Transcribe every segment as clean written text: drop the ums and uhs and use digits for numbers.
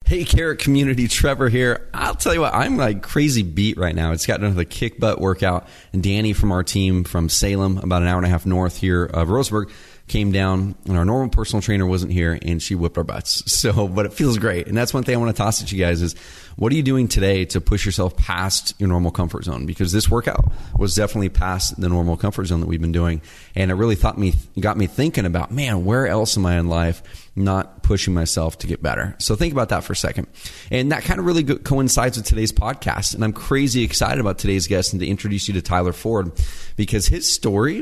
Hey, Carrot community, Trevor here. I'll tell you what, I'm like crazy beat right now. It's gotten another kick butt workout, and Danny from our team from Salem, about an hour and a half north here of Roseburg, came down, and our normal personal trainer wasn't here, and she whipped our butts. So, but it feels great. And that's one thing I want to toss at you guys is, what are you doing today to push yourself past your normal comfort zone? Because this workout was definitely past the normal comfort zone that we've been doing. And it really got me thinking about, man, where else am I in life not pushing myself to get better? So think about that for a second. And that kind of really coincides with today's podcast. And I'm crazy excited about today's guest and to introduce you to Tyler Ford, because his story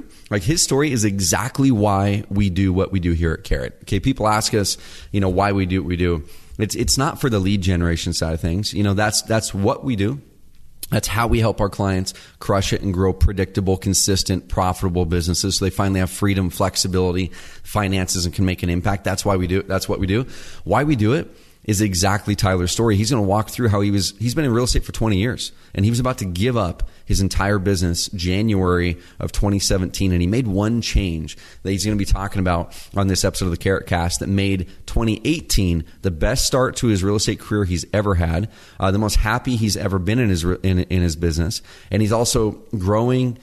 is exactly why we do what we do here at Carrot. Okay, people ask us, why we do what we do. It's not for the lead generation side of things. That's what we do. That's how we help our clients crush it and grow predictable, consistent, profitable businesses so they finally have freedom, flexibility, finances, and can make an impact. That's why we do it. That's what we do. Why we do it is exactly Tyler's story. He's going to walk through how he's been in real estate for 20 years, and he was about to give up his entire business January of 2017, and he made one change that he's going to be talking about on this episode of the Carrot Cast that made 2018 the best start to his real estate career he's ever had, the most happy he's ever been in his business, and he's also growing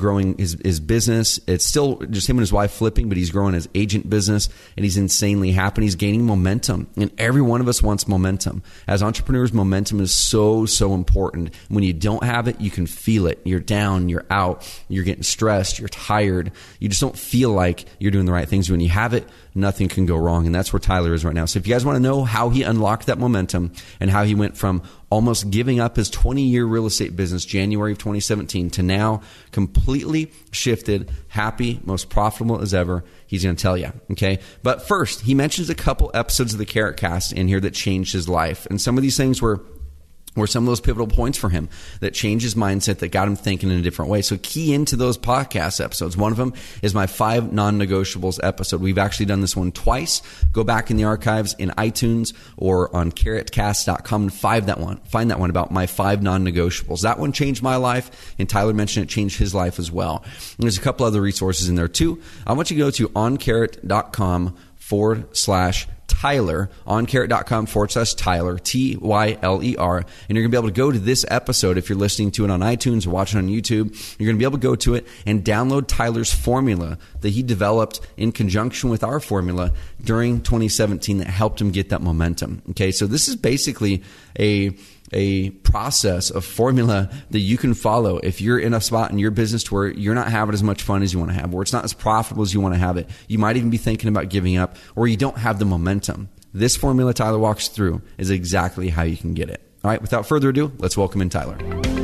his business. It's still just him and his wife flipping, but he's growing his agent business, and he's insanely happy. He's gaining momentum, and every one of us wants momentum. As entrepreneurs, momentum is so important. When you don't have it, you can feel it. You're down, you're out, you're getting stressed, you're tired. You just don't feel like you're doing the right things. When you have it, nothing can go wrong. And that's where Tyler is right now. So if you guys want to know how he unlocked that momentum and how he went from almost giving up his 20-year real estate business January of 2017 to now completely shifted, happy, most profitable as ever, he's going to tell you. Okay. But first, he mentions a couple episodes of the Carrot Cast in here that changed his life. And some of these things were some of those pivotal points for him that changed his mindset, that got him thinking in a different way. So key into those podcast episodes. One of them is my 5 non-negotiables episode. We've actually done this one twice. Go back in the archives in iTunes or on carrotcast.com and find that one about my 5 non-negotiables. That one changed my life, and Tyler mentioned it changed his life as well. And there's a couple other resources in there too. I want you to go to oncarrot.com/Tyler, oncarrot.com/Tyler, Tyler, and you're going to be able to go to this episode if you're listening to it on iTunes or watching on YouTube. You're going to be able to go to it and download Tyler's formula that he developed in conjunction with our formula during 2017 that helped him get that momentum. Okay, so this is basically a process of formula that you can follow if you're in a spot in your business to where you're not having as much fun as you want to have, where it's not as profitable as you want to have it. You might even be thinking about giving up, or you don't have the momentum. This formula Tyler walks through is exactly how you can get it. All right, without further ado, let's welcome in Tyler.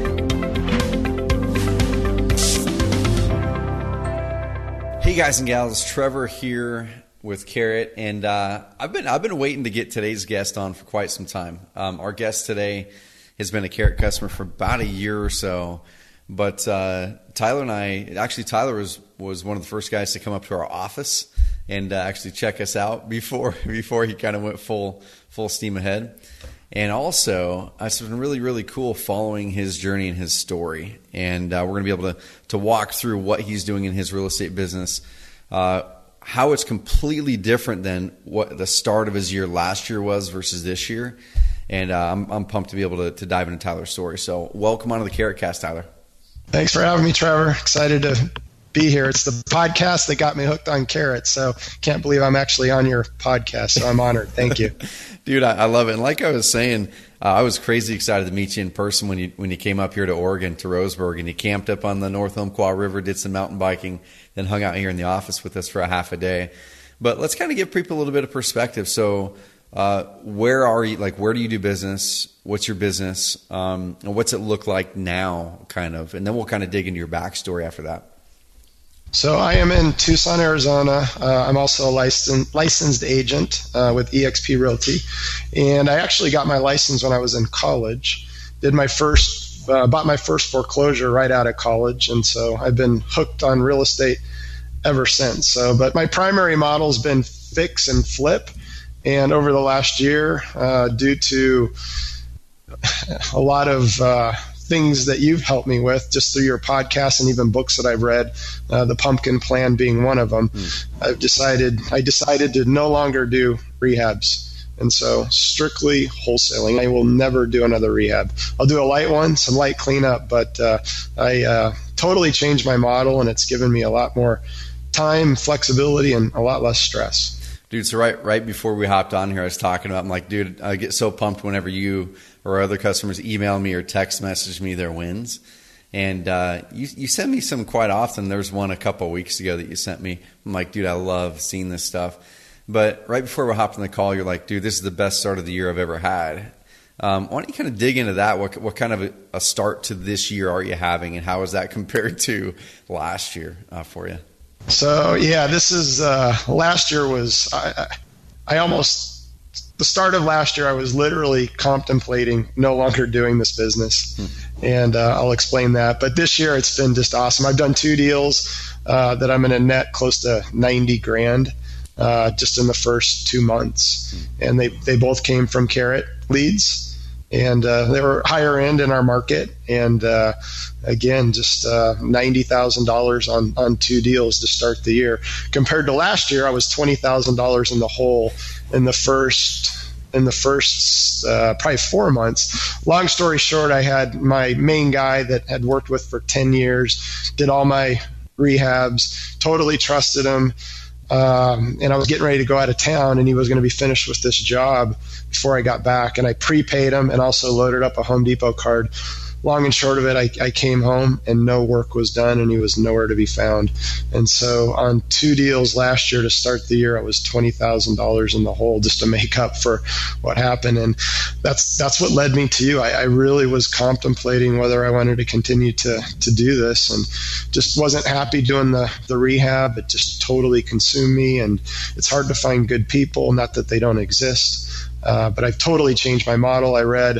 Hey guys and gals, Trevor here with Carrot, and I've been waiting to get today's guest on for quite some time. Our guest today has been a Carrot customer for about a year or so, but Tyler and I, actually Tyler was one of the first guys to come up to our office and actually check us out before he kind of went full steam ahead. And also, it's been really, really cool following his journey and his story. And we're going to be able to walk through what he's doing in his real estate business, how it's completely different than what the start of his year last year was versus this year. And I'm pumped to be able to dive into Tyler's story. So welcome onto the Carrot Cast, Tyler. Thanks for having me, Trevor. Excited to be here. It's the podcast that got me hooked on Carrot, so can't believe I'm actually on your podcast, so I'm honored. Thank you. Dude, I love it. And like I was saying, I was crazy excited to meet you in person when you came up here to Oregon, to Roseburg, and you camped up on the North Umpqua River, did some mountain biking, then hung out here in the office with us for a half a day. But let's kind of give people a little bit of perspective. So where are you? Like, where do you do business? What's your business? And what's it look like now, kind of? And then we'll kind of dig into your backstory after that. So I am in Tucson, Arizona. I'm also a licensed agent with eXp Realty. And I actually got my license when I was in college. Bought my first foreclosure right out of college. And so I've been hooked on real estate ever since. But my primary model has been fix and flip. And over the last year, due to a lot of things that you've helped me with just through your podcast and even books that I've read, the Pumpkin Plan being one of them, I decided to no longer do rehabs. And so strictly wholesaling. I will never do another rehab. I'll do a light one, some light cleanup, but I totally changed my model, and it's given me a lot more time, flexibility, and a lot less stress. Dude, so right before we hopped on here, I was talking about, I'm like, dude, I get so pumped whenever you or other customers email me or text message me their wins. And you send me some quite often. There's one a couple of weeks ago that you sent me. I'm like, dude, I love seeing this stuff. But right before we hopped on the call, you're like, dude, this is the best start of the year I've ever had. Why don't you kind of dig into that? What kind of a start to this year are you having, and how is that compared to last year for you? So, yeah, this is last year was I almost the start of last year, I was literally contemplating no longer doing this business. And I'll explain that. But this year, it's been just awesome. I've done 2 deals that I'm going to net close to 90 grand just in the first 2 months. And they both came from Carrot leads. And they were higher end in our market. And again, just $90,000 on 2 deals to start the year. Compared to last year, I was $20,000 in the hole in the first probably 4 months. Long story short, I had my main guy that had worked with for 10 years, did all my rehabs, totally trusted him. And I was getting ready to go out of town, and he was going to be finished with this job before I got back. And I prepaid him and also loaded up a Home Depot card. Long and short of it, I came home and no work was done, and he was nowhere to be found. And so on 2 deals last year to start the year, I was $20,000 in the hole just to make up for what happened. And that's what led me to you. I really was contemplating whether I wanted to continue to do this, and just wasn't happy doing the rehab. It just totally consumed me, and it's hard to find good people, not that they don't exist. But I've totally changed my model. I read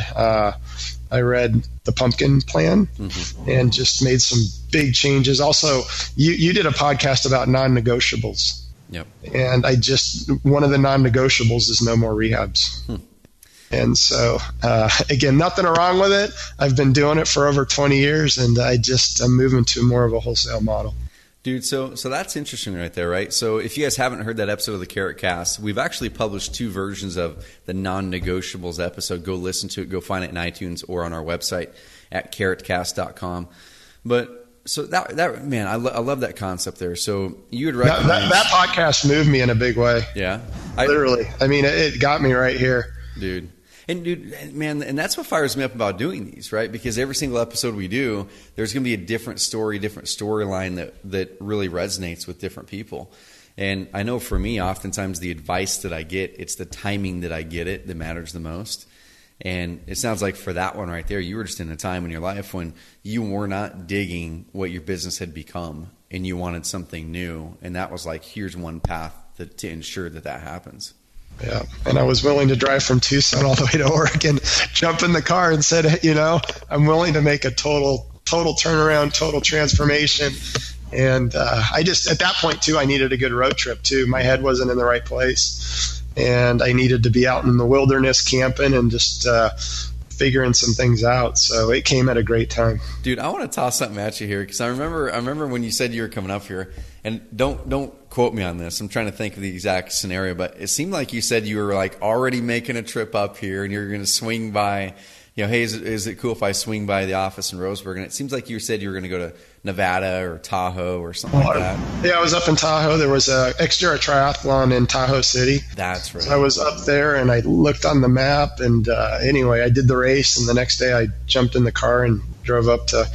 The Pumpkin Plan and just made some big changes. Also, you did a podcast about non-negotiables. Yep. And one of the non-negotiables is no more rehabs. And so, again, nothing wrong with it. I've been doing it for over 20 years, and I'm moving to more of a wholesale model. Dude, so that's interesting right there, right? So if you guys haven't heard that episode of the Carrot Cast, we've actually published 2 versions of the non-negotiables episode. Go listen to it. Go find it in iTunes or on our website at carrotcast.com. But so that man, I love that concept there. So you would recommend that podcast moved me in a big way. Yeah, literally. I mean, it got me right here, dude. And dude, man, and that's what fires me up about doing these, right? Because every single episode we do, there's going to be a different story, different storyline that really resonates with different people. And I know for me, oftentimes the advice that I get, it's the timing that I get it that matters the most. And it sounds like for that one right there, you were just in a time in your life when you were not digging what your business had become, and you wanted something new. And that was like, here's one path to ensure that happens. Yeah, and I was willing to drive from Tucson all the way to Oregon, jump in the car and said, I'm willing to make a total turnaround, total transformation. And I just, at that point too, I needed a good road trip too. My head wasn't in the right place, and I needed to be out in the wilderness camping and just figuring some things out. So it came at a great time. Dude, I want to toss something at you here, because I remember when you said you were coming up here, and don't quote me on this. I'm trying to think of the exact scenario, but it seemed like you said you were like already making a trip up here, and you're going to swing by, hey, is it cool if I swing by the office in Roseburg? And it seems like you said you were going to go to Nevada or Tahoe or something like that. Yeah, I was up in Tahoe. There was a Xterra triathlon in Tahoe City. That's right. So I was up there, and I looked on the map, and anyway, I did the race, and the next day I jumped in the car and drove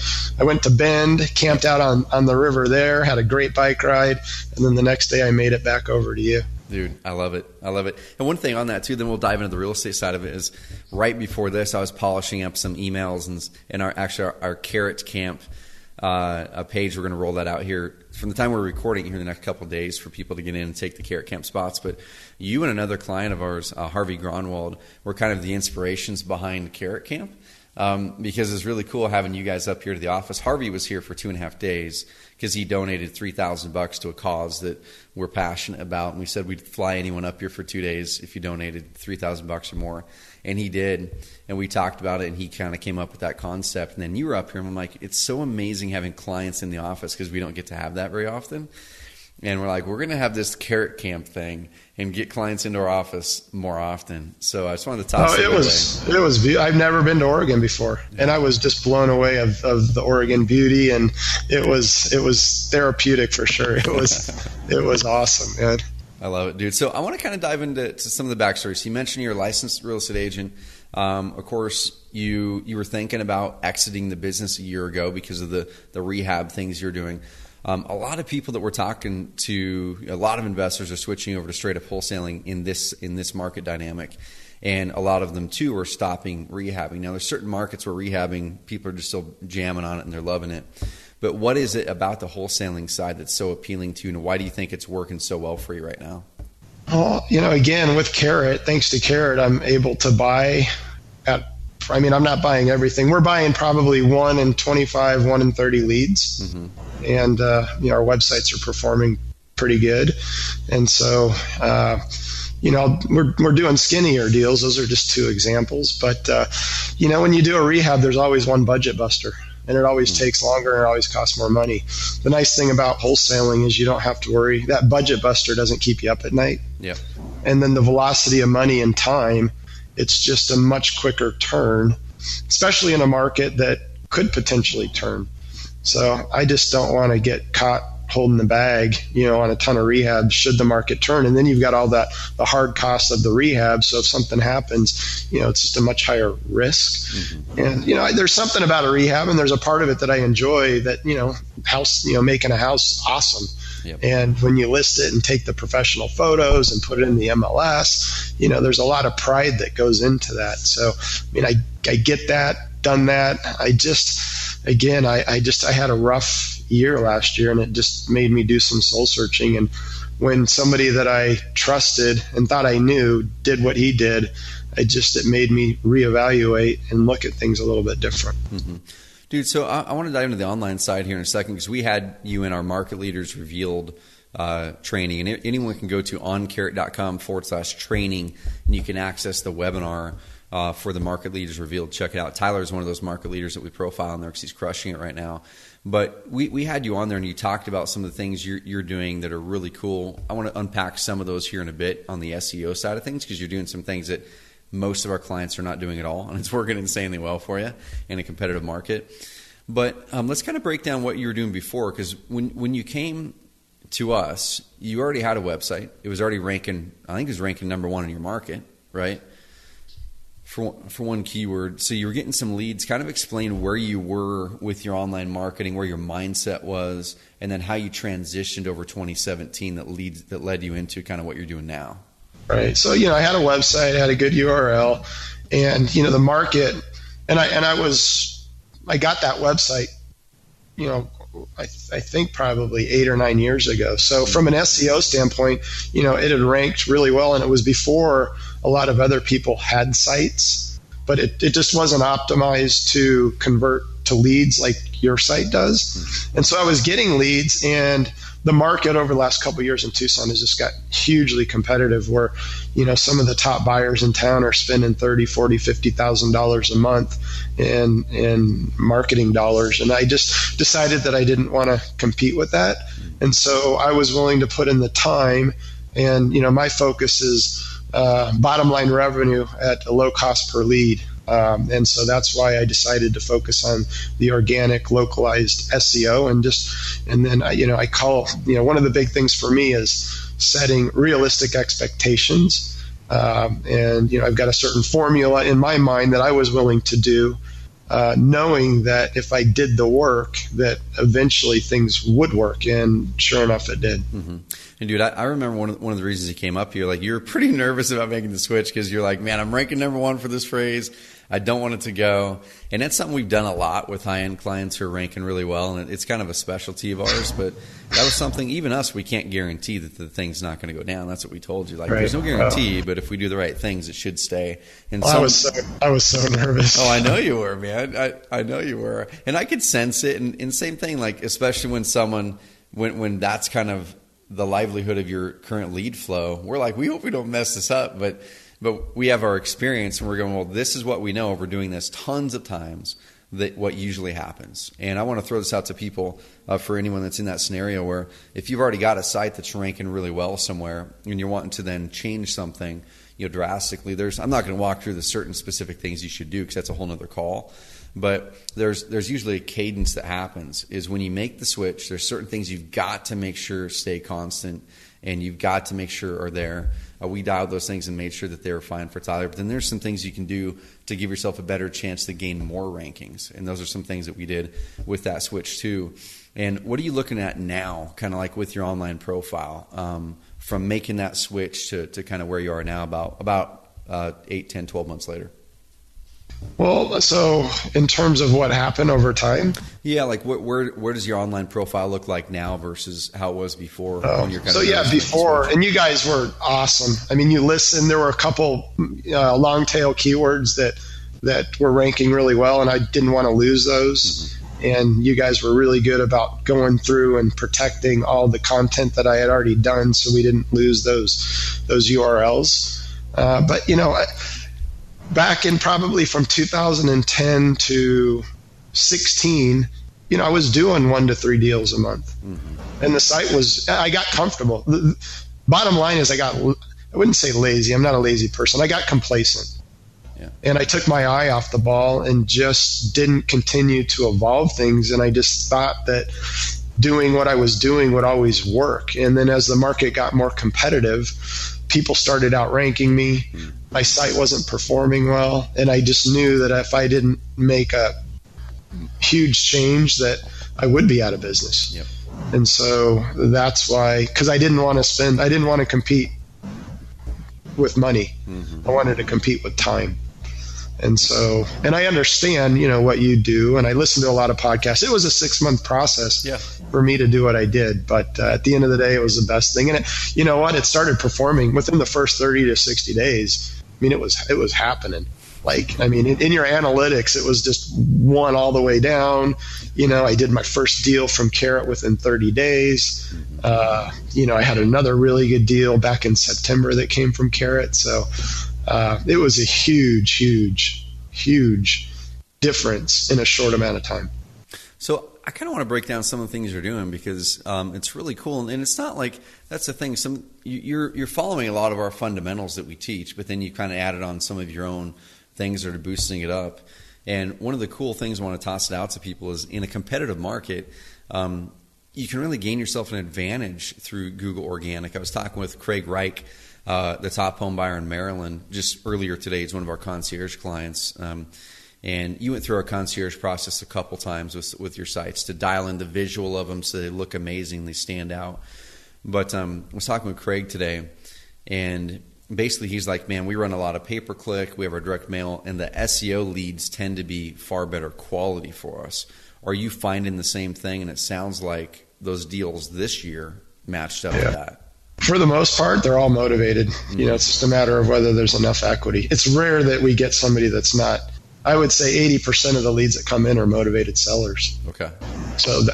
I went to Bend, camped out on the river there, had a great bike ride, and then the next day I made it back over to you. Dude, I love it. And one thing on that too, then we'll dive into the real estate side of it, is right before this, I was polishing up some emails and our Carrot Camp a page. We're going to roll that out here from the time we're recording here in the next couple of days for people to get in and take the Carrot Camp spots. But you and another client of ours, Harvey Gronwald, were kind of the inspirations behind Carrot Camp. Because it's really cool having you guys up here to the office. Harvey was here for 2.5 days because he donated $3,000 to a cause that we're passionate about. And we said we'd fly anyone up here for 2 days if you donated $3,000 or more. And he did. And we talked about it, and he kind of came up with that concept. And then you were up here, and I'm like, it's so amazing having clients in the office because we don't get to have that very often. and we're like, we're going to have this carrot camp thing and get clients into our office more often. So I just wanted to toss it was. I've never been to Oregon before, and I was just blown away of the Oregon beauty, and it was therapeutic for sure. It was awesome, man. I love it, dude. So I want to kind of dive into some of the backstory. So you mentioned you're a licensed real estate agent. Of course, you were thinking about exiting the business a year ago because of the rehab things you're doing. A lot of people that we're talking to, a lot of investors are switching over to straight up wholesaling in this market dynamic, and a lot of them too are stopping rehabbing. Now, there's certain markets where rehabbing, people are just still jamming on it and they're loving it. But what is it about the wholesaling side that's so appealing to you, and why do you think it's working so well for you right now? Well, again, with Carrot, thanks to Carrot, I'm able to buy I'm not buying everything. We're buying probably 1 in 25, 1 in 30 leads. Mm-hmm. And, our websites are performing pretty good. And so, we're doing skinnier deals. Those are just 2 examples. But, when you do a rehab, there's always one budget buster. And it always takes longer and it always costs more money. The nice thing about wholesaling is you don't have to worry. That budget buster doesn't keep you up at night. Yeah. And then the velocity of money and time, it's just a much quicker turn, especially in a market that could potentially turn. So I just don't want to get caught holding the bag, on a ton of rehab should the market turn. And then you've got all the hard costs of the rehab. So if something happens, it's just a much higher risk. Mm-hmm. And, there's something about a rehab, and there's a part of it that I enjoy that, making a house awesome. Yep. And when you list it and take the professional photos and put it in the MLS, there's a lot of pride that goes into that. So, I get that, done that. I had a rough year last year, and it just made me do some soul searching. And when somebody that I trusted and thought I knew did what he did, it made me reevaluate and look at things a little bit different. Mm-hmm. Dude, so I want to dive into the online side here in a second, because we had you in our Market Leaders Revealed training, and anyone can go to oncarrot.com/training, and you can access the webinar for the Market Leaders Revealed. Check it out. Tyler is one of those market leaders that we profile in there because he's crushing it right now. But we had you on there, and you talked about some of the things you're doing that are really cool. I want to unpack some of those here in a bit on the SEO side of things, because you're doing some things that most of our clients are not doing at all, and it's working insanely well for you in a competitive market. But let's kind of break down what you were doing before, because when you came to us, you already had a website. It was already ranking, I think it was ranking number 1 in your market, right? For one keyword. So you were getting some leads. Kind of explain where you were with your online marketing, where your mindset was, and then how you transitioned over 2017 that led you into kind of what you're doing now. Right. So, I had a website, I had a good URL, and, the market, and I got that website, I think probably 8 or 9 years ago. So from an SEO standpoint, it had ranked really well, and it was before a lot of other people had sites, but it just wasn't optimized to convert to leads like your site does. And so I was getting leads, and the market over the last couple of years in Tucson has just got hugely competitive, where, some of the top buyers in town are spending $30,000, $40,000, $50,000 a month in marketing dollars. And I just decided that I didn't want to compete with that. And so I was willing to put in the time, and, my focus is bottom line revenue at a low cost per lead. And so that's why I decided to focus on the organic, localized SEO, and then I call, one of the big things for me is setting realistic expectations. And I've got a certain formula in my mind that I was willing to do, knowing that if I did the work, that eventually things would work, and sure enough, it did. Mm-hmm. And dude, I remember one of the reasons you came up here, like, you were pretty nervous about making the switch, because you're like, man, I'm ranking number 1 for this phrase. I don't want it to go. And that's something we've done a lot with high-end clients who are ranking really well, and it's kind of a specialty of ours. But that was something, even us, we can't guarantee that the thing's not going to go down. That's what we told you. Like, right. There's no guarantee, but if we do the right things, it should stay. And I was so nervous. Oh, I know you were, man. I know you were. And I could sense it. And same thing, like, especially when that's kind of the livelihood of your current lead flow, we're like, we hope we don't mess this up, but we have our experience, and we're going, well, this is what we know. We're doing this tons of times. what usually happens. And I want to throw this out to people for anyone that's in that scenario where if you've already got a site that's ranking really well somewhere and you're wanting to then change something, drastically, I'm not going to walk through the certain specific things you should do because that's a whole nother call. But there's usually a cadence that happens is when you make the switch, there's certain things you've got to make sure stay constant and you've got to make sure are there. We dialed those things and made sure that they were fine for Tyler. But then there's some things you can do to give yourself a better chance to gain more rankings. And those are some things that we did with that switch too. And what are you looking at now, kind of like with your online profile, from making that switch to kind of where you are now about 8, 10, 12 months later? Well, so in terms of what happened over time? Yeah, like where does your online profile look like now versus how it was before? When you're before, and you guys were awesome. I mean, you listened. There were a couple long tail keywords that were ranking really well, and I didn't want to lose those. Mm-hmm. And you guys were really good about going through and protecting all the content that I had already done, so we didn't lose those URLs. But back in probably from 2010 to 16, I was doing 1 to 3 deals a month. Mm-hmm. And the site I got comfortable. The bottom line is I wouldn't say lazy. I'm not a lazy person. I got complacent. Yeah. And I took my eye off the ball and just didn't continue to evolve things. And I just thought that doing what I was doing would always work. And then as the market got more competitive, people started outranking me. My site wasn't performing well, and I just knew that if I didn't make a huge change that I would be out of business. Yep. And so that's why, because I didn't want to compete with money. Mm-hmm. I wanted to compete with time. And so, and I understand, what you do, and I listen to a lot of podcasts. It was a 6-month process for me to do what I did, but at the end of the day, it was the best thing. And it started performing within the first 30 to 60 days. I mean, it was happening. In your analytics, it was just one all the way down. I did my first deal from Carrot within 30 days. I had another really good deal back in September that came from Carrot. So it was a huge, huge, huge difference in a short amount of time. So I kind of want to break down some of the things you're doing because it's really cool, and it's not like that's the thing. You're following a lot of our fundamentals that we teach, but then you kind of added on some of your own things that are boosting it up. And one of the cool things I want to toss it out to people is in a competitive market, you can really gain yourself an advantage through Google Organic. I was talking with Craig Reich, the top home buyer in Maryland, just earlier today. He's one of our concierge clients. And you went through our concierge process a couple times with your sites to dial in the visual of them so they look amazing, they stand out. But I was talking with Craig today, and basically he's like, man, we run a lot of pay-per-click, we have our direct mail, and the SEO leads tend to be far better quality for us. Are you finding the same thing? And it sounds like those deals this year matched up with that. For the most part, they're all motivated. Mm-hmm. It's just a matter of whether there's enough equity. It's rare that we get somebody that's not. I would say 80% of the leads that come in are motivated sellers. Okay. So,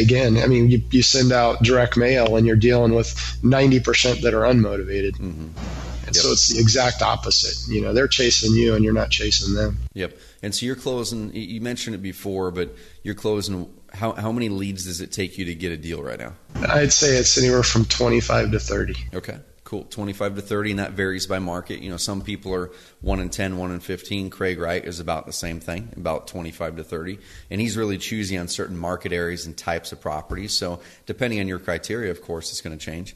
you send out direct mail and you're dealing with 90% that are unmotivated. Mm-hmm. And so it's the exact opposite. They're chasing you and you're not chasing them. Yep. And so you're closing, you mentioned it before, but you're closing, how many leads does it take you to get a deal right now? I'd say it's anywhere from 25 to 30. Okay. Cool. 25 to 30, and that varies by market. Some people are 1 in 10, 1 in 15. Craig Wright is about the same thing, about 25 to 30. And he's really choosy on certain market areas and types of properties. So depending on your criteria, of course, it's going to change.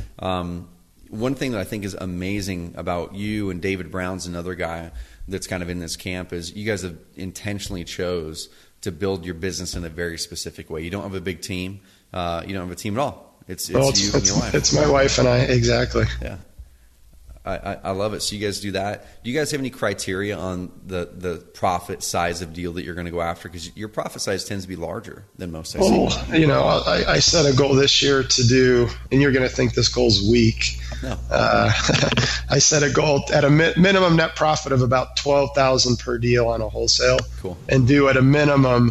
One thing that I think is amazing about you and David Brown's another guy that's kind of in this camp is you guys have intentionally chose to build your business in a very specific way. You don't have a big team. You don't have a team at all. It's you and your wife. It's my wife and I, exactly. Yeah. I love it. So you guys do that. Do you guys have any criteria on the profit size of deal that you're going to go after? Because your profit size tends to be larger than most. I set a goal this year to do, and you're going to think this goal's weak. No. I set a goal at a minimum net profit of about $12,000 per deal on a wholesale. Cool. And do at a minimum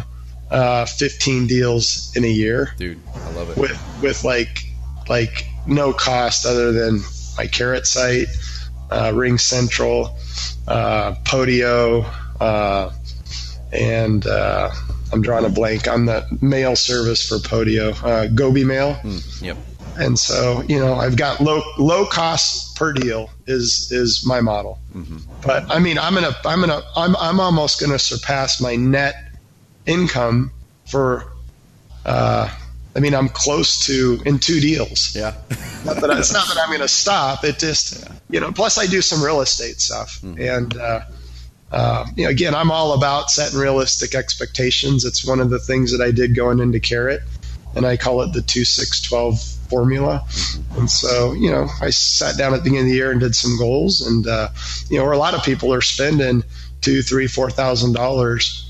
15 deals in a year. Dude, I love it. With like no cost other than my Carrot site, Ring Central, Podio, and I'm drawing a blank on the mail service for Podio, Gobi Mail. Yep. And so, I've got low cost per deal is my model. But I mean, I'm almost gonna surpass my net income for. I'm close to in 2 deals. Yeah. It's not that I'm going to stop. It just, plus I do some real estate stuff. And, again, I'm all about setting realistic expectations. It's one of the things that I did going into Carrot, and I call it the 2-6-12 formula. And so, I sat down at the beginning of the year and did some goals, and, where a lot of people are spending $2,000, $3,000,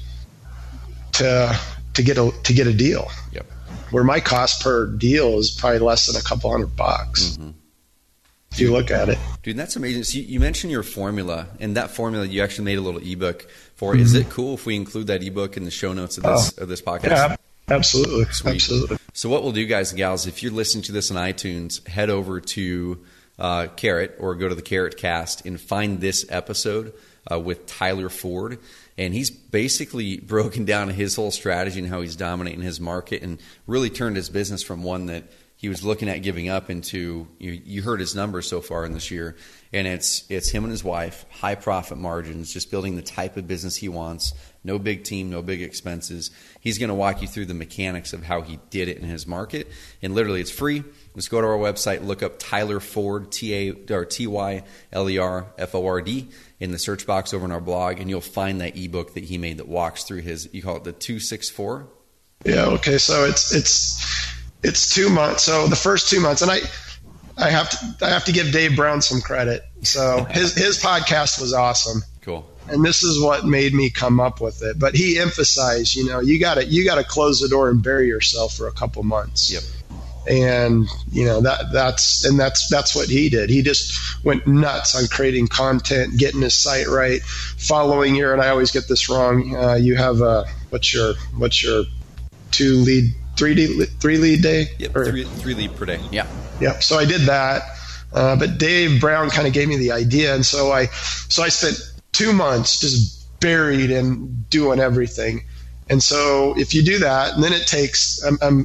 $4,000 to get a deal. Yep. Where my cost per deal is probably less than a couple $100 if you look at it. Dude, that's amazing. So you mentioned your formula, and that formula you actually made a little ebook for. Is it cool if we include that ebook in the show notes of this podcast? Yeah, absolutely. Sweet. Absolutely. So what we'll do, guys and gals, if you're listening to this on iTunes, head over to Carrot or go to the Carrot Cast and find this episode with Tyler Ford. And he's basically broken down his whole strategy and how he's dominating his market and really turned his business from one that he was looking at giving up into, you heard his numbers so far in this year. And it's him and his wife, high profit margins, just building the type of business he wants. No big team, no big expenses. He's going to walk you through the mechanics of how he did it in his market. And literally, it's free. Just go to our website, look up Tyler Ford, TYLERFORD, in the search box over in our blog, and you'll find that ebook that he made that walks through his, you call it the 2-6-4? Yeah, okay. So it's 2 months. So the first 2 months, and I have to give Dave Brown some credit. So his podcast was awesome. Cool. And this is what made me come up with it. But he emphasized, you got to close the door and bury yourself for a couple months. Yep. And that's what he did. He just went nuts on creating content, getting his site right, following your, and I always get this wrong. You have what's your 3 lead day? Yep. 3 lead per day. Yeah. Yep. So I did that. But Dave Brown kind of gave me the idea. And so I spent 2 months just buried in doing everything. And so if you do that, and then it takes,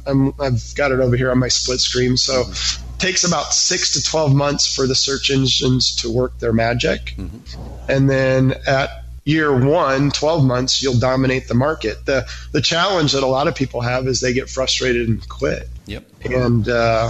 I've got it over here on my split screen. So it takes about 6 to 12 months for the search engines to work their magic. And then at year 1, 12 months, you'll dominate the market. The challenge that a lot of people have is they get frustrated and quit. Yep. And,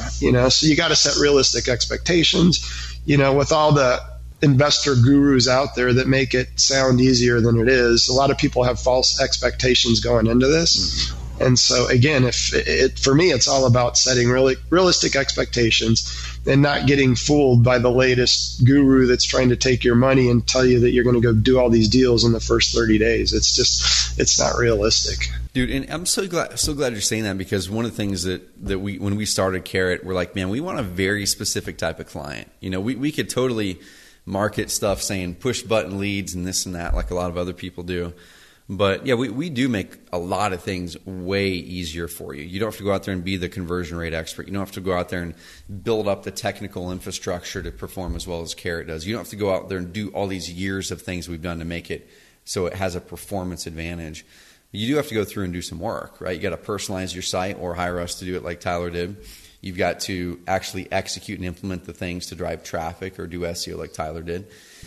so you got to set realistic expectations, with all the investor gurus out there that make it sound easier than it is. A lot of people have false expectations going into this. And so again, for me, it's all about setting really realistic expectations and not getting fooled by the latest guru that's trying to take your money and tell you that you're going to go do all these deals in the first 30 days. It's not realistic. Dude, and I'm so glad you're saying that, because one of the things that we, when we started Carrot, we're like, man, we want a very specific type of client. We could totally market stuff saying push button leads and this and that, like a lot of other people do. But yeah, we do make a lot of things way easier for you. You don't have to go out there and be the conversion rate expert. You don't have to go out there and build up the technical infrastructure to perform as well as Carrot does. You don't have to go out there and do all these years of things we've done to make it so it has a performance advantage. You do have to go through and do some work, right? You got to personalize your site or hire us to do it like Tyler did. You've got to actually execute and implement the things to drive traffic or do SEO like Tyler did.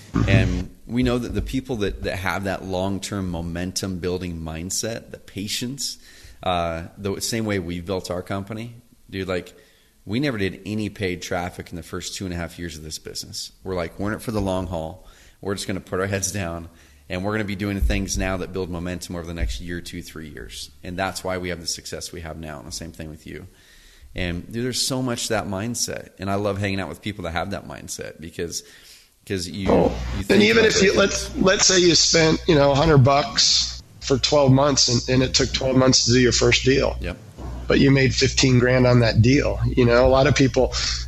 And we know that the people that have that long-term momentum building mindset, the patience, the same way we've built our company, dude, like we never did any paid traffic in the first 2.5 years of this business. We're like, we're in it for the long haul. We're just going to put our heads down and we're going to be doing things now that build momentum over the next year, 2, 3 years. And that's why we have the success we have now. And the same thing with you. And dude, there's so much that mindset, and I love hanging out with people that have that mindset because you. And even if let's say you spent $100 for 12 months, and it took 12 months to do your first deal. Yep. But you made $15,000 on that deal. A lot of people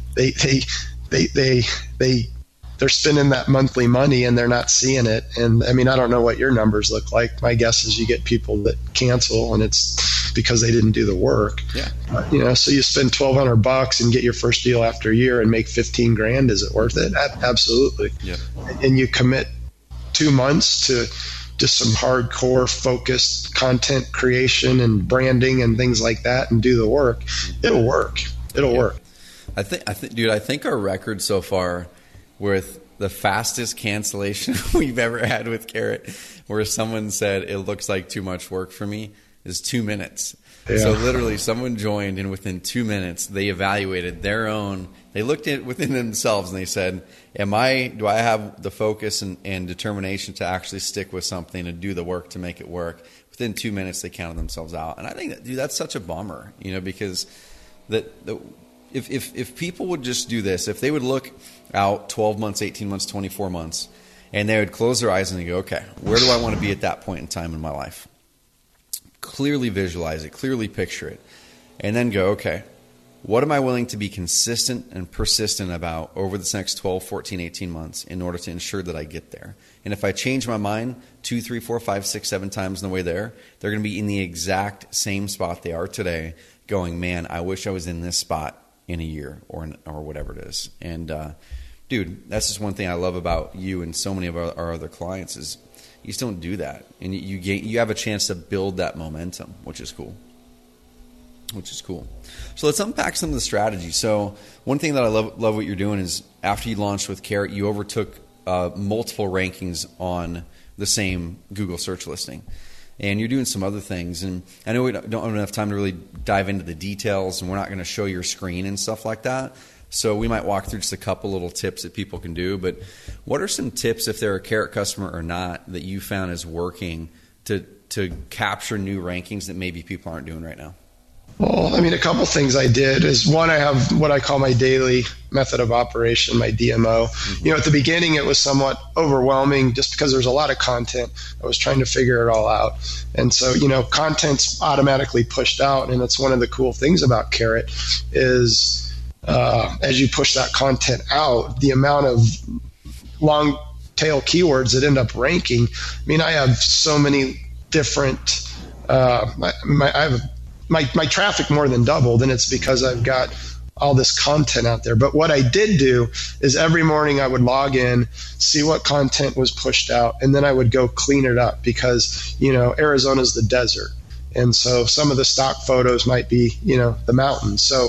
they're spending that monthly money and they're not seeing it. And I mean, I don't know what your numbers look like. My guess is you get people that cancel and it's because they didn't do the work. Yeah. So you spend $1,200 and get your first deal after a year and make $15,000. Is it worth it? Absolutely. Yeah. And you commit 2 months just some hardcore focused content creation and branding and things like that and do the work, it'll work. It'll work. I think, dude, I think our record so far with the fastest cancellation we've ever had with Carrot, where someone said it looks like too much work for me, is 2 minutes. Yeah. So literally someone joined, and within 2 minutes they evaluated their own. They looked at within themselves and they said, do I have the focus and determination to actually stick with something and do the work to make it work? Within 2 minutes they counted themselves out. And I think that, dude, that's such a bummer, because if people would just do this, if they would look out 12 months, 18 months, 24 months, and they would close their eyes and they go, okay, where do I want to be at that point in time in my life? Clearly visualize it, clearly picture it, and then go, okay, what am I willing to be consistent and persistent about over this next 12, 14, 18 months in order to ensure that I get there? And if I change my mind 2, 3, 4, 5, 6, 7 times on the way there, they're going to be in the exact same spot they are today going, man, I wish I was in this spot in a year or whatever it is. And dude, that's just one thing I love about you and so many of our other clients is you just don't do that. And you have a chance to build that momentum, which is cool. So let's unpack some of the strategy. So one thing that I love what you're doing is after you launched with Carrot, you overtook multiple rankings on the same Google search listing. And you're doing some other things. And I know we don't have enough time to really dive into the details, and we're not going to show your screen and stuff like that. So we might walk through just a couple little tips that people can do. But what are some tips, if they're a Carrot customer or not, that you found is working to capture new rankings that maybe people aren't doing right now? Well, I mean, a couple things I did is, one, I have what I call my daily method of operation, my DMO. Mm-hmm. At the beginning, it was somewhat overwhelming just because there's a lot of content. I was trying to figure it all out. And so, content's automatically pushed out. And it's one of the cool things about Carrot is as you push that content out, the amount of long tail keywords that end up ranking. I mean, I have so many different, my traffic more than doubled, and it's because I've got all this content out there. But what I did do is every morning I would log in, see what content was pushed out, and then I would go clean it up because, Arizona's the desert. And so some of the stock photos might be, the mountains. So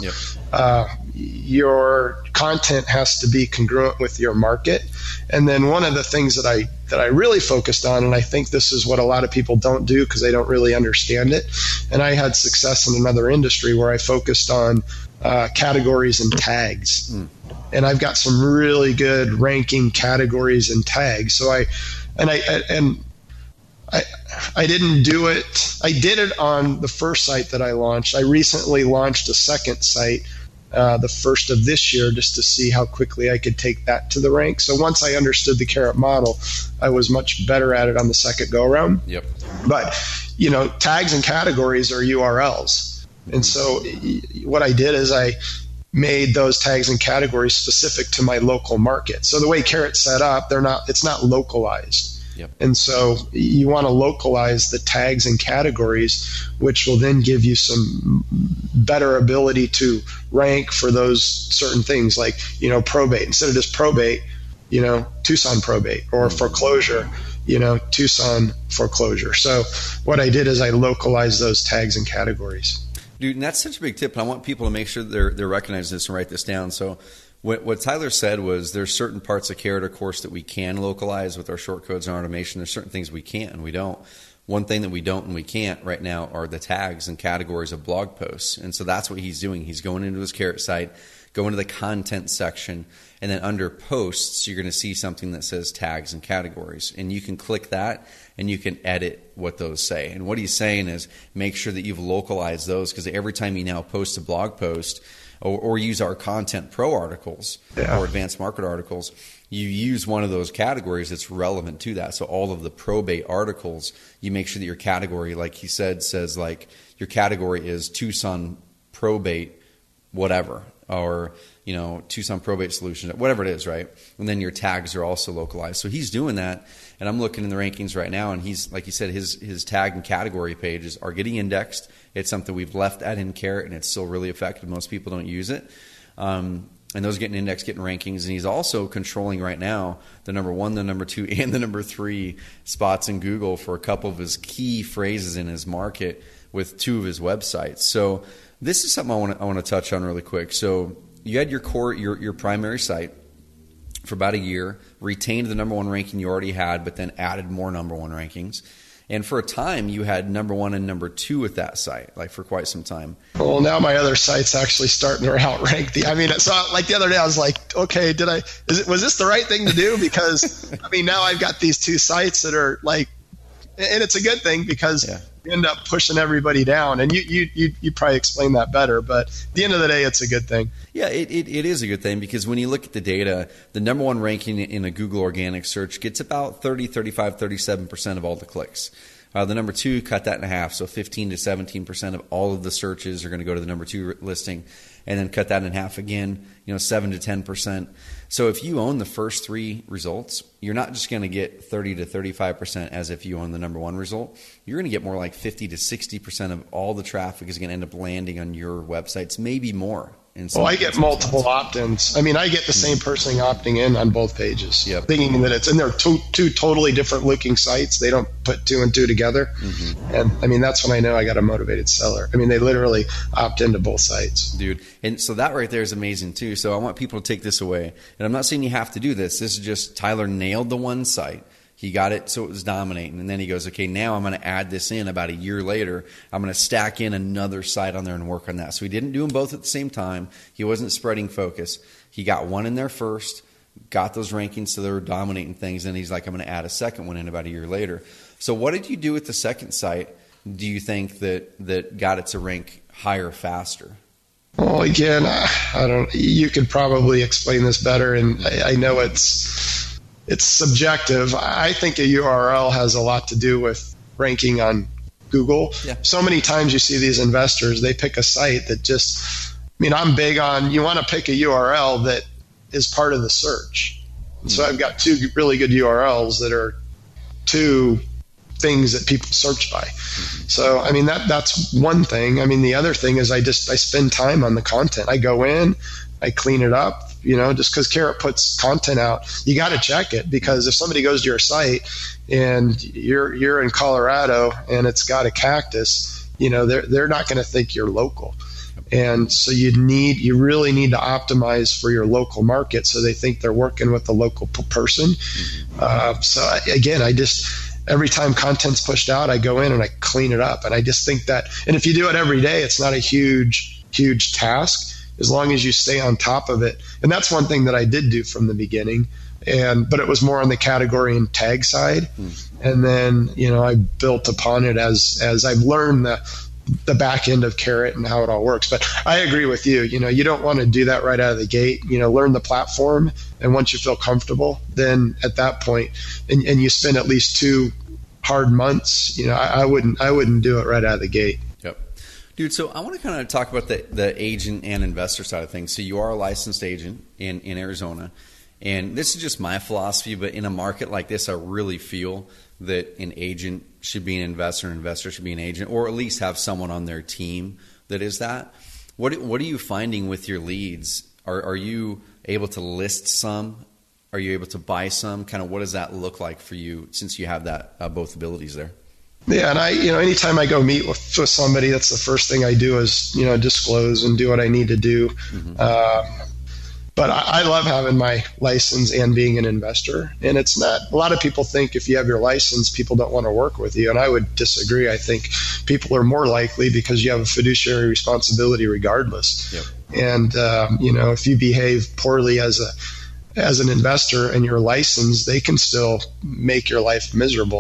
your content has to be congruent with your market. And then one of the things that I really focused on, and I think this is what a lot of people don't do because they don't really understand it, and I had success in another industry where I focused on categories and tags. And I've got some really good ranking categories and tags. So I didn't do it. I did it on the first site that I launched. I recently launched a second site, the first of this year, just to see how quickly I could take that to the rank. So once I understood the Carrot model, I was much better at it on the second go around. Yep. But, tags and categories are URLs. And so what I did is I made those tags and categories specific to my local market. So the way Carrot's set up, it's not localized. Yep. And so you want to localize the tags and categories, which will then give you some better ability to rank for those certain things like, probate. Instead of just probate, Tucson probate, or foreclosure, Tucson foreclosure. So what I did is I localized those tags and categories. Dude, and that's such a big tip. And I want people to make sure they're recognizing this and write this down. So what Tyler said was there's certain parts of Carrot, of course, that we can localize with our short codes and automation. There's certain things we can't and we don't. One thing that we don't and we can't right now are the tags and categories of blog posts. And so that's what he's doing. He's going into his Carrot site, going to the content section, and then under posts, you're going to see something that says tags and categories. And you can click that and you can edit what those say. And what he's saying is make sure that you've localized those, because every time you now post a blog post or use our Content Pro articles or advanced market articles, you use one of those categories that's relevant to that. So all of the probate articles, you make sure that your category, like he said, says like your category is Tucson probate whatever, or Tucson probate solutions, whatever it is, right? And then your tags are also localized. So he's doing that, and I'm looking in the rankings right now, and he's, like he said, his tag and category pages are getting indexed. It's something we've left that in Carrot, and it's still really effective. Most people don't use it. and those getting index, getting rankings. And he's also controlling right now the number 1, the number 2, and the number 3 spots in Google for a couple of his key phrases in his market with 2 of his websites. So this is something I want to touch on really quick. So you had your core, your primary site for about a year, retained the number 1 ranking you already had, but then added more number 1 rankings. And for a time, you had number 1 and number 2 with that site, like for quite some time. Well, now my other site's actually starting to outrank so like the other day I was like, okay, was this the right thing to do? Because I mean, now I've got these 2 sites that are like, and it's a good thing because you end up pushing everybody down, and you probably explain that better, but at the end of the day, it's a good thing. Yeah, it is a good thing, because when you look at the data, the number 1 ranking in a Google organic search gets about 30, 35, 37% of all the clicks. The number 2, cut that in half, so 15 to 17% of all of the searches are going to go to the number 2 listing, and then cut that in half again, 7 to 10%. So if you own the first 3 results, you're not just going to get 30 to 35% as if you own the number 1 result. You're going to get more like 50 to 60% of all the traffic is going to end up landing on your websites, maybe more. Well, I get multiple opt-ins. I mean, I get the same person opting in on both pages, thinking that it's, and they're two totally different looking sites. They don't put 2 and 2 together. And I mean, that's when I know I got a motivated seller. I mean, they literally opt into both sites. Dude. And so that right there is amazing too. So I want people to take this away. And I'm not saying you have to do this. This is just Tyler nailed the one site. He got it so it was dominating. And then he goes, okay, now I'm going to add this in about a year later. I'm going to stack in another site on there and work on that. So he didn't do them both at the same time. He wasn't spreading focus. He got one in there first, got those rankings so they were dominating things. And he's like, I'm going to add a second one in about a year later. So what did you do with the second site, do you think, that got it to rank higher faster? Well, again, you could probably explain this better. And I know it's subjective. I think a URL has a lot to do with ranking on Google. Yeah. So many times you see these investors, they pick a site that just, I mean, I'm big on, you want to pick a URL that is part of the search. Mm-hmm. So I've got 2 really good URLs that are 2 things that people search by. Mm-hmm. So, I mean, that's one thing. I mean, the other thing is I spend time on the content. I go in, I clean it up. Just because Carrot puts content out, you got to check it, because if somebody goes to your site and you're in Colorado and it's got a cactus, they're not going to think you're local. And so you really need to optimize for your local market so they think they're working with a local person. So again, every time content's pushed out, I go in and I clean it up. And I just think that, and if you do it every day, it's not a huge task, as long as you stay on top of it. And that's one thing that I did do from the beginning, but it was more on the category and tag side. And then, I built upon it as I've learned the back end of Carrot and how it all works. But I agree with you. You don't want to do that right out of the gate. Learn the platform, and once you feel comfortable, then at that point, and you spend at least 2 hard months, I wouldn't do it right out of the gate. Dude, so I want to kind of talk about the agent and investor side of things. So you are a licensed agent in Arizona, and this is just my philosophy, but in a market like this, I really feel that an agent should be an investor, an investor should be an agent, or at least have someone on their team that is that. What are you finding with your leads? Are you able to list some? Are you able to buy some? Kind of what does that look like for you, since you have that both abilities there? Yeah, and anytime I go meet with somebody, that's the first thing I do is, disclose and do what I need to do. Mm-hmm. But I love having my license and being an investor. And it's not, a lot of people think if you have your license, people don't want to work with you. And I would disagree. I think people are more likely because you have a fiduciary responsibility regardless. Yep. And, if you behave poorly as an investor and you're licensed, they can still make your life miserable.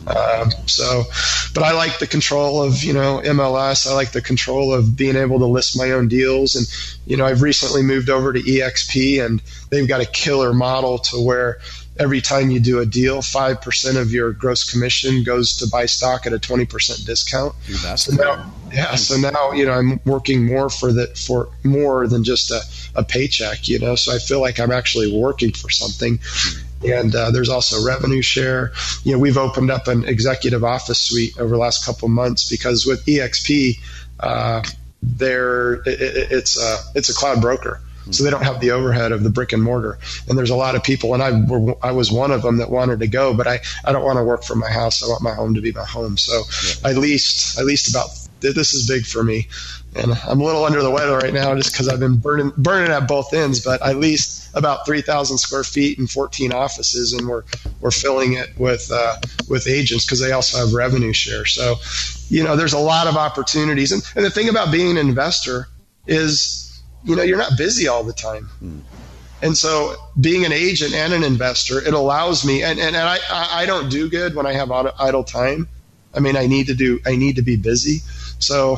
Mm-hmm. But I like the control of, MLS. I like the control of being able to list my own deals. And, I've recently moved over to EXP, and they've got a killer model to where every time you do a deal, 5% of your gross commission goes to buy stock at a 20% discount. Dude, that's so now, I'm working more for more than just a paycheck, so I feel like I'm actually working for something. And there's also revenue share. We've opened up an executive office suite over the last couple of months because with EXP, it's a cloud broker. So they don't have the overhead of the brick and mortar. And there's a lot of people, and I was one of them that wanted to go, but I don't want to work from my house. I want my home to be my home. So at least about, this is big for me. And I'm a little under the weather right now just because I've been burning at both ends, but at least about 3,000 square feet and 14 offices, and we're filling it with agents because they also have revenue share. So, there's a lot of opportunities. And the thing about being an investor is, you're not busy all the time. And so being an agent and an investor, it allows me, and I don't do good when I have idle time. I mean, I need to be busy. So,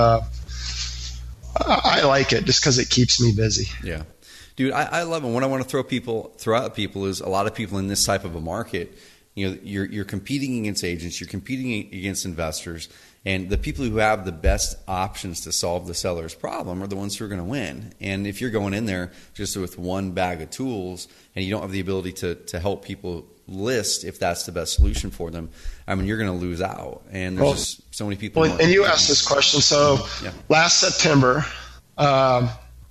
I like it just because it keeps me busy. Yeah. Dude, I love it. What I want to throw out people is a lot of people in this type of a market, you're competing against agents, you're competing against investors, and the people who have the best options to solve the seller's problem are the ones who are going to win. And if you're going in there just with one bag of tools and you don't have the ability to help people list if that's the best solution for them, I mean, you're going to lose out. And there's just so many people. Well, and you asked this question. So last September, I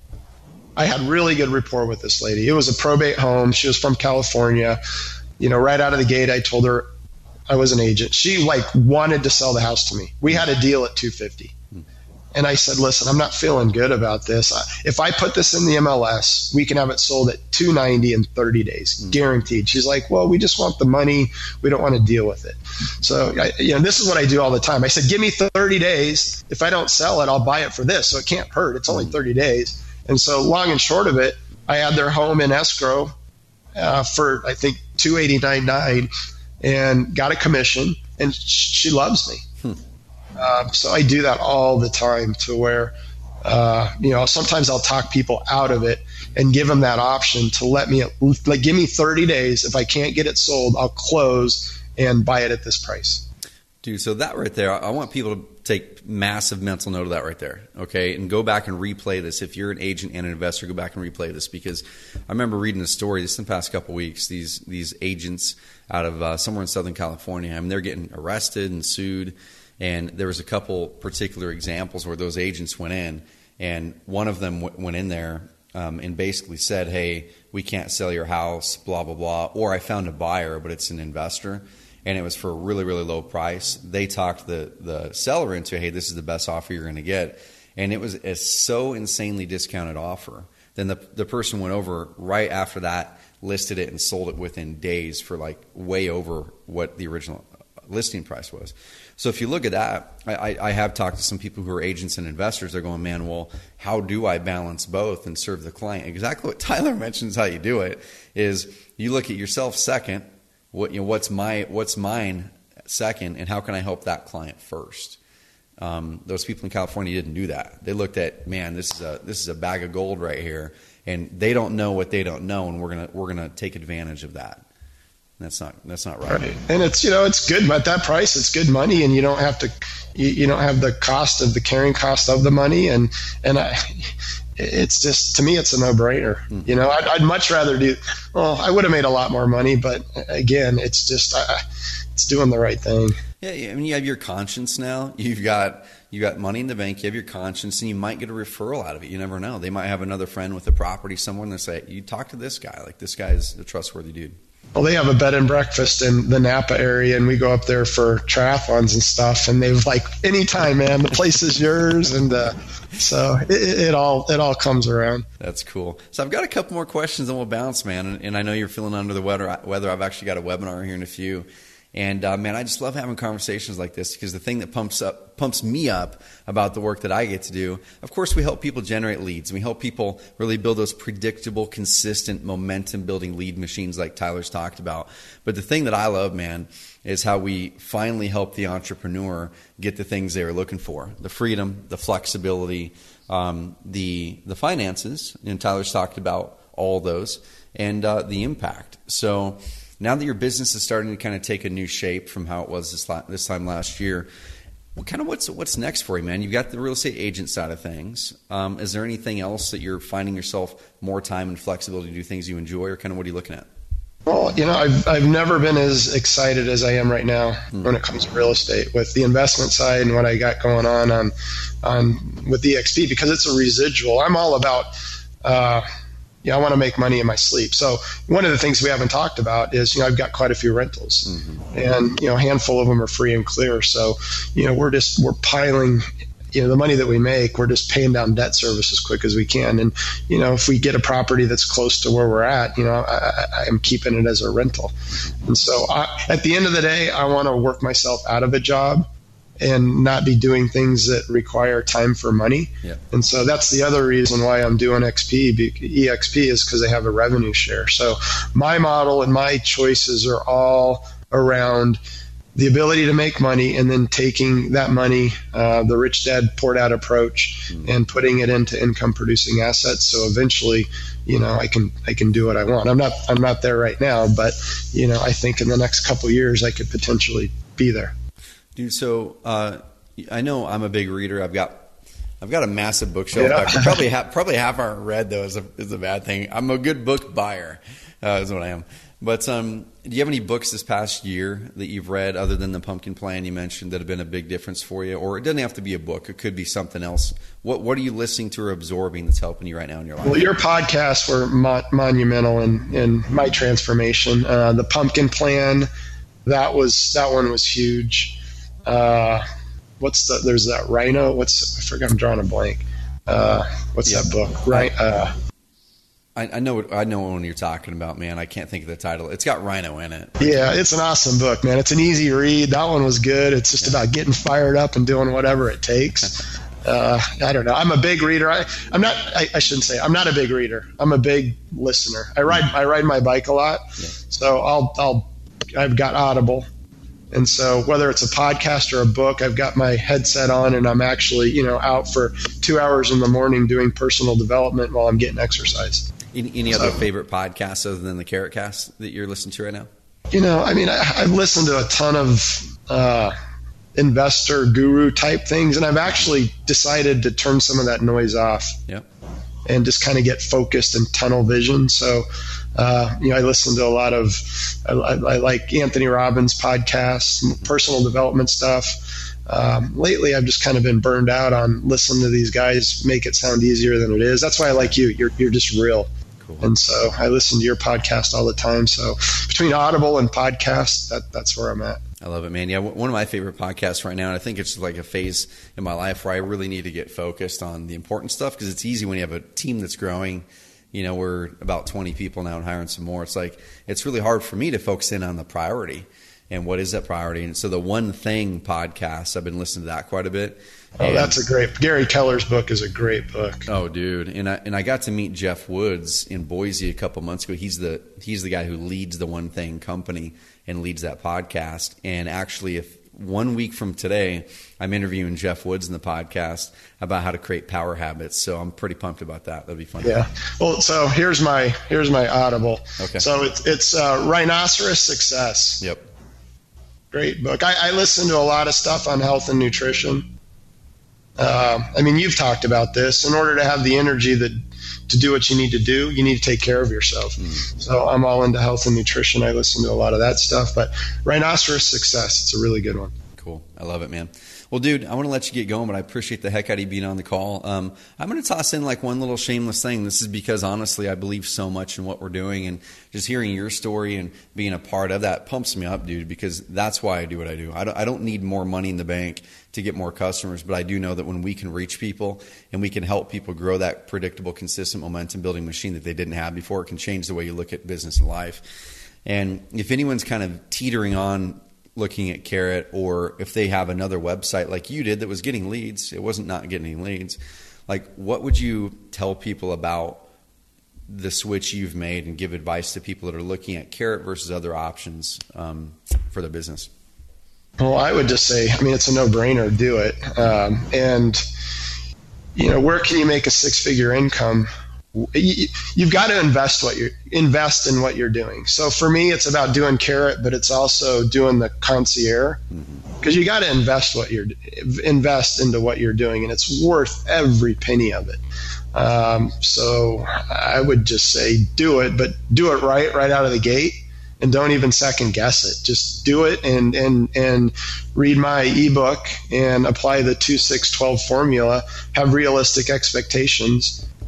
had really good rapport with this lady. It was a probate home. She was from California. Right out of the gate, I told her I was an agent. She wanted to sell the house to me. We had a deal at $250. And I said, listen, I'm not feeling good about this. If I put this in the MLS, we can have it sold at $290 in 30 days, guaranteed. She's like, well, we just want the money. We don't want to deal with it. So, this is what I do all the time. I said, give me 30 days. If I don't sell it, I'll buy it for this. So it can't hurt. It's only 30 days. And so long and short of it, I had their home in escrow for, I think, $289.9 and got a commission. And she loves me. So I do that all the time to where, sometimes I'll talk people out of it and give them that option to let me, give me 30 days. If I can't get it sold, I'll close and buy it at this price. Dude, so that right there, I want people to take massive mental note of that right there, okay? And go back and replay this. If you're an agent and an investor, go back and replay this, because I remember reading a story just in the past couple of weeks. These agents out of somewhere in Southern California, I mean, they're getting arrested and sued. And there was a couple particular examples where those agents went in, and one of them went in there and basically said, hey, we can't sell your house, blah, blah, blah. Or I found a buyer, but it's an investor, and it was for a really, really low price. They talked the seller into, hey, this is the best offer you're going to get. And it was a so insanely discounted offer. Then the person went over right after that, listed it, and sold it within days for way over what the original listing price was. So if you look at that, I have talked to some people who are agents and investors. They're going, man, well, how do I balance both and serve the client? Exactly what Tyler mentions how you do it is you look at yourself second, what's mine second, and how can I help that client first? Those people in California didn't do that. They looked at, man, this is a bag of gold right here, and they don't know what they don't know, and we're gonna take advantage of that. That's not right. And it's it's good at that price. It's good money, and you don't have the cost of the carrying cost of the money, and it's just, to me, it's a no-brainer. I'd much rather do. Well, I would have made a lot more money, but again, it's just it's doing the right thing. Yeah, I mean, you have your conscience now. You've got money in the bank. You have your conscience, and you might get a referral out of it. You never know. They might have another friend with a property somewhere, and they say, "You talk to this guy. This guy is a trustworthy dude." Well, they have a bed and breakfast in the Napa area, and we go up there for triathlons and stuff. And they've anytime, man, the place is yours, and so it all comes around. That's cool. So I've got a couple more questions, and we'll bounce, man. And I know you're feeling under the weather. I've actually got a webinar here in a few. And man, I just love having conversations like this, because the thing that pumps me up about the work that I get to do, of course, we help people generate leads. We help people really build those predictable, consistent, momentum-building lead machines like Tyler's talked about. But the thing that I love, man, is how we finally help the entrepreneur get the things they are looking for: the freedom, the flexibility, the finances. And Tyler's talked about all those, and the impact. So now that your business is starting to kind of take a new shape from how it was this time last year, what's next for you, man? You've got the real estate agent side of things. Is there anything else that you're finding yourself more time and flexibility to do things you enjoy, or kind of what are you looking at? Well, I've never been as excited as I am right now when it comes to real estate, with the investment side and what I got going on with EXP, because it's a residual. I'm all about I want to make money in my sleep. So one of the things we haven't talked about is, I've got quite a few rentals, and, a handful of them are free and clear. So, we're piling, the money that we make, we're just paying down debt service as quick as we can. And, if we get a property that's close to where we're at, I am keeping it as a rental. And so at the end of the day, I want to work myself out of a job and not be doing things that require time for money. Yeah. And so that's the other reason why I'm doing EXP is because they have a revenue share. So my model and my choices are all around the ability to make money and then taking that money, the rich dad poor dad approach, and putting it into income producing assets. So eventually, I can do what I want. I'm not there right now, but I think in the next couple of years I could potentially be there. Dude, so I know I'm a big reader. I've got a massive bookshelf. Yeah. Probably half aren't read though is a bad thing. I'm a good book buyer, is what I am. But do you have any books this past year that you've read other than the Pumpkin Plan you mentioned that have been a big difference for you? Or it doesn't have to be a book; it could be something else. What are you listening to or absorbing that's helping you right now in your life? Well, your podcasts were monumental in my transformation. The Pumpkin Plan, that one was huge. There's that Rhino. I forgot, I'm drawing a blank. What's that book? Right. I know what you're talking about, man. I can't think of the title. It's got Rhino in it. Yeah, it's an awesome book, man. It's an easy read. That one was good. It's just about getting fired up and doing whatever it takes. I don't know. I'm a big reader. I shouldn't say I'm not a big reader. I'm a big listener. I ride my bike a lot. Yeah. So I've got Audible. And so whether it's a podcast or a book, I've got my headset on and I'm actually, out for 2 hours in the morning doing personal development while I'm getting exercise. Any other favorite podcasts other than the Carrot Cast that you're listening to right now? I've listened to a ton of investor guru type things, and I've actually decided to turn some of that noise off. Yep. And just kind of get focused and tunnel vision. So, I listen to a lot of, I like Anthony Robbins podcasts, personal development stuff. Lately, I've just kind of been burned out on listening to these guys make it sound easier than it is. That's why I like you. You're just real. Cool. And so I listen to your podcast all the time. So between Audible and podcasts, that's where I'm at. I love it, man. Yeah, one of my favorite podcasts right now, and I think it's like a phase in my life where I really need to get focused on the important stuff because it's easy when you have a team that's growing. We're about 20 people now and hiring some more. It's like it's really hard for me to focus in on the priority and what is that priority. And so the One Thing podcast, I've been listening to that quite a bit. Oh, that's a great – Gary Keller's book is a great book. Oh, dude. And I got to meet Jeff Woods in Boise a couple months ago. He's the guy who leads the One Thing company and leads that podcast. And actually, if 1 week from today, I'm interviewing Jeff Woods in the podcast about how to create power habits. So I'm pretty pumped about that. That'll be fun. Yeah. Well, so here's my Audible. Okay. So it's Rhinoceros Success. Yep. Great book. I listen to a lot of stuff on health and nutrition. You've talked about this. In order to have the energy to do what you need to do, you need to take care of yourself. So I'm all into health and nutrition. I listen to a lot of that stuff. But Rhinoceros Success, it's a really good one. Cool. I love it, man. Well, dude, I want to let you get going, but I appreciate the heck out of you being on the call. I'm going to toss in like one little shameless thing. This is because, honestly, I believe so much in what we're doing, and just hearing your story and being a part of that pumps me up, dude, because that's why I do what I do. I don't need more money in the bank to get more customers, but I do know that when we can reach people and we can help people grow that predictable, consistent momentum building machine that they didn't have before, it can change the way you look at business and life. And if anyone's kind of teetering on looking at Carrot, or if they have another website like you did that was getting leads, it wasn't not getting any leads, like what would you tell people about the switch you've made and give advice to people that are looking at Carrot versus other options for their business? Well, I would just say, it's a no-brainer. Do it. Where can you make a six-figure income? You've got to invest in what you're doing. So for me, it's about doing Carrot, but it's also doing the concierge, because you got to invest into what you're doing, and it's worth every penny of it. So I would just say do it, but do it right out of the gate, and don't even second guess it. Just do it and read my ebook and apply the 2-6-12 formula. Have realistic expectations.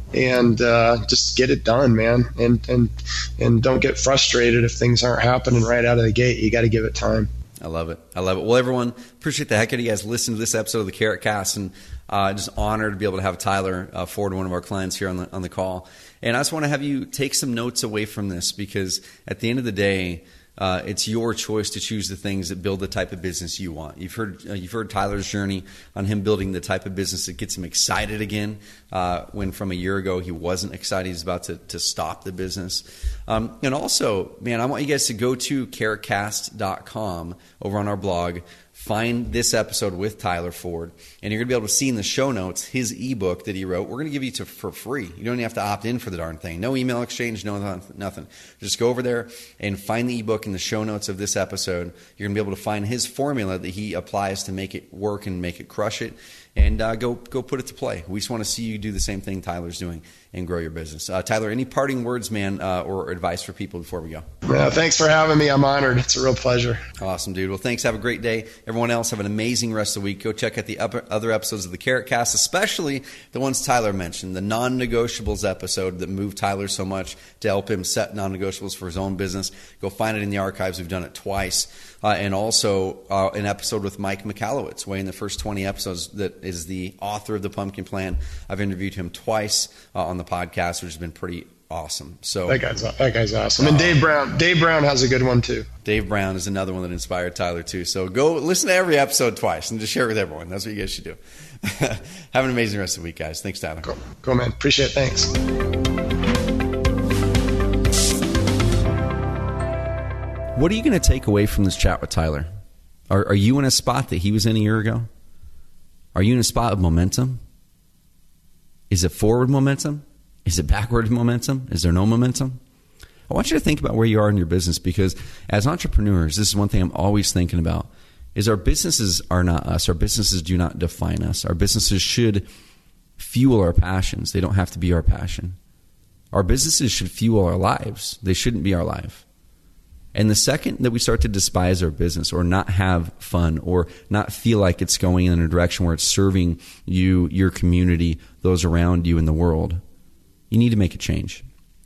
and just get it done, man. And don't get frustrated if things aren't happening right out of the gate. You got to give it time. I love it. I love it. Well, everyone, appreciate the heck out of you guys listening to this episode of the Carrot Cast, and just honored to be able to have Tyler Ford, one of our clients, here on the call. And I just want to have you take some notes away from this, because at the end of the day, it's your choice to choose the things that build the type of business you want. You've heard Tyler's journey on him building the type of business that gets him excited again, when from a year ago he wasn't excited. He's about to stop the business. And also, man, I want you guys to go to carrotcast.com over on our blog. Find this episode with Tyler Ford, and you're going to be able to see in the show notes his ebook that he wrote. We're going to give you for free. You don't even have to opt in for the darn thing. No email exchange, no nothing. Just go over there and find the ebook in the show notes of this episode. You're going to be able to find his formula that he applies to make it work and make it crush it, and go put it to play. We just want to see you do the same thing Tyler's doing and grow your business. Tyler, any parting words, man, or advice for people before we go? Thanks for having me. I'm honored. It's a real pleasure. Awesome, dude. Well, thanks. Have a great day. Everyone else, have an amazing rest of the week. Go check out the other episodes of the Carrot Cast, especially the ones Tyler mentioned, the non-negotiables episode that moved Tyler so much to help him set non-negotiables for his own business. Go find it in the archives. We've done it twice. And also an episode with Mike Michalowicz, way in the first 20 episodes, that is the author of The Pumpkin Plan. I've interviewed him twice on the podcast, which has been pretty awesome. So that guy's awesome. And Dave Brown has a good one too. Dave Brown is another one that inspired Tyler too. So go listen to every episode twice and just share it with everyone. That's what you guys should do. Have an amazing rest of the week, guys. Thanks, Tyler. Cool, man. Appreciate it. Thanks. What are you going to take away from this chat with Tyler? Are you in a spot that he was in a year ago? Are you in a spot of momentum? Is it forward momentum? Is it backward momentum? Is there no momentum? I want you to think about where you are in your business, because as entrepreneurs, this is one thing I'm always thinking about, is our businesses are not us. Our businesses do not define us. Our businesses should fuel our passions. They don't have to be our passion. Our businesses should fuel our lives. They shouldn't be our life. And the second that we start to despise our business, or not have fun, or not feel like it's going in a direction where it's serving you, your community, those around you in the world, you need to make a change.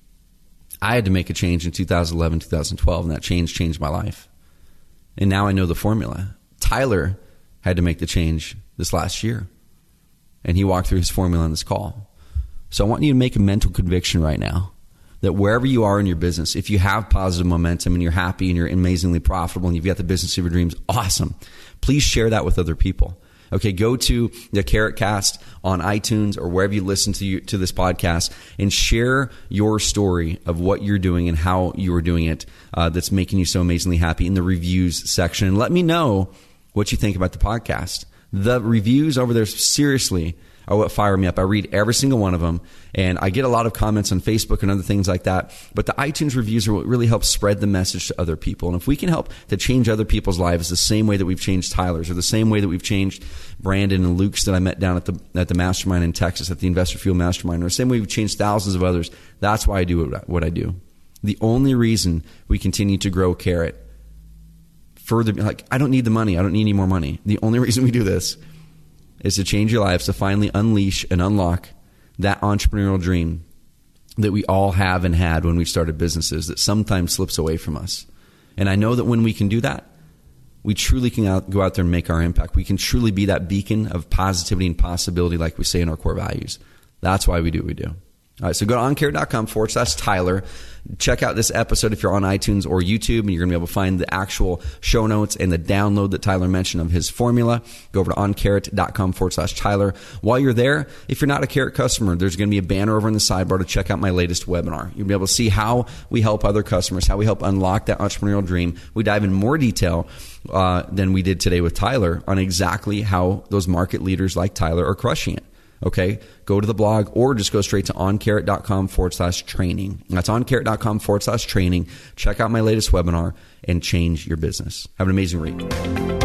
I had to make a change in 2011, 2012, and that change changed my life. And now I know the formula. Tyler had to make the change this last year, and he walked through his formula on this call. So I want you to make a mental conviction right now that wherever you are in your business, if you have positive momentum and you're happy and you're amazingly profitable and you've got the business of your dreams, awesome. Please share that with other people. Okay, go to the Carrot Cast on iTunes or wherever you listen to this podcast, and share your story of what you're doing and how you are doing it that's making you so amazingly happy in the reviews section. And let me know what you think about the podcast. The reviews over there, seriously, are what fire me up. I read every single one of them, and I get a lot of comments on Facebook and other things like that. But the iTunes reviews are what really helps spread the message to other people. And if we can help to change other people's lives the same way that we've changed Tyler's, or the same way that we've changed Brandon and Luke's that I met down at the mastermind in Texas, at the Investor Fuel Mastermind, or the same way we've changed thousands of others, that's why I do what I do. The only reason we continue to grow Carrot further, like, I don't need the money. I don't need any more money. The only reason we do this is to change your lives, to finally unleash and unlock that entrepreneurial dream that we all have and had when we started businesses, that sometimes slips away from us. And I know that when we can do that, we truly can go out there and make our impact. We can truly be that beacon of positivity and possibility, like we say in our core values. That's why we do what we do. All right, so go to oncarrot.com/Tyler. Check out this episode if you're on iTunes or YouTube, and you're going to be able to find the actual show notes and the download that Tyler mentioned of his formula. Go over to oncarrot.com/Tyler. While you're there, if you're not a Carrot customer, there's going to be a banner over in the sidebar to check out my latest webinar. You'll be able to see how we help other customers, how we help unlock that entrepreneurial dream. We dive in more detail than we did today with Tyler on exactly how those market leaders like Tyler are crushing it. Okay, go to the blog or just go straight to oncarrot.com/training. That's oncarrot.com/training. Check out my latest webinar and change your business. Have an amazing week.